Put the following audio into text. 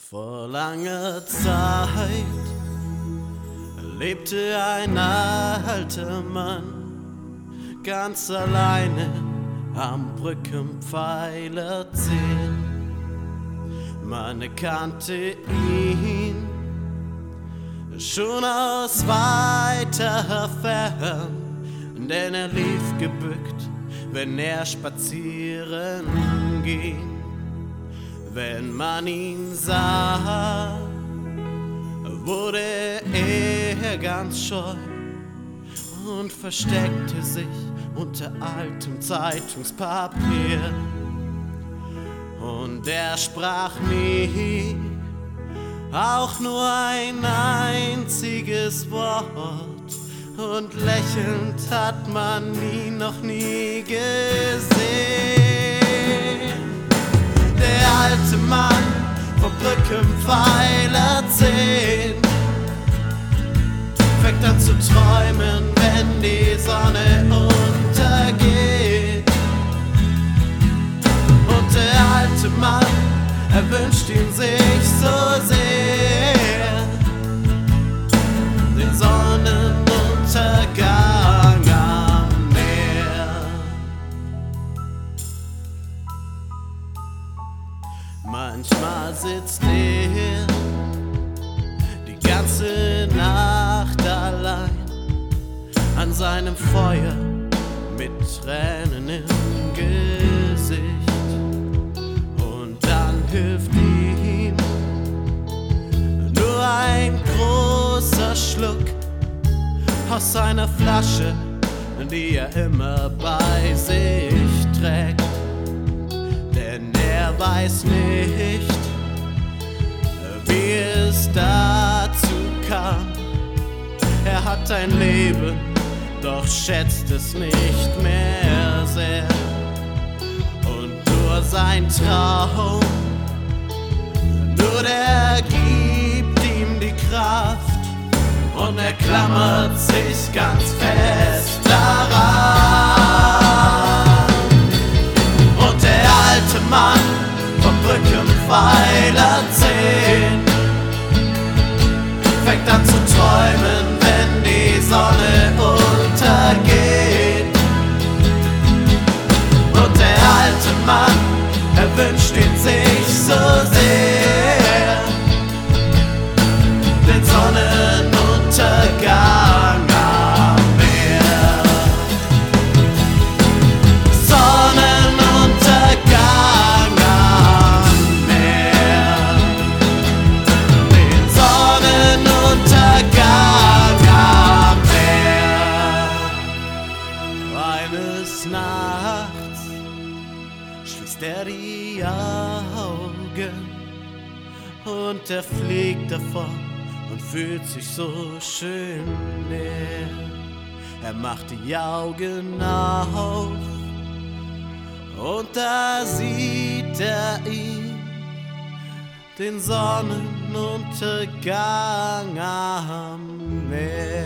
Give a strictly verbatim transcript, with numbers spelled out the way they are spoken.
Vor langer Zeit lebte ein alter Mann ganz alleine am Brückenpfeiler zehn. Man erkannte ihn schon aus weiter Fern, denn er lief gebückt, wenn er spazieren ging. Wenn man ihn sah, wurde er ganz scheu und versteckte sich unter altem Zeitungspapier. Und er sprach nie, auch nur ein einziges Wort, und lächelnd hat man ihn noch nie gesehen. Der alte Mann vom Brückenpfeiler zehn fängt an zu träumen, wenn die Sonne untergeht. Und der alte Mann, er wünscht ihn sich so sehr, den Sonnenuntergang am Meer. Manchmal sitzt er die ganze Nacht allein an seinem Feuer mit Tränen im Gesicht. Und dann hilft ihm nur ein großer Schluck aus seiner Flasche, die er immer bei sich trägt. Denn er weiß nicht, wie es dazu kam. Er hat ein Leben, doch schätzt es nicht mehr sehr. Und nur sein Traum, nur der gibt ihm die Kraft, und er klammert sich ganz fest daran. Und der alte Mann vom Brückenpfeiler zehn fängt an zu träumen, wenn die Sonne untergeht. Und der alte Mann, er wünscht ihn sich so sehr, den Sonnenuntergang am Meer. Sonnenuntergang am Meer. Den Sonnenuntergang am Meer. Eines Nachts schließt er die Augen und er fliegt davon und fühlt sich so schön leer. Er macht die Augen auf und da sieht er ihn, den Sonnenuntergang am Meer.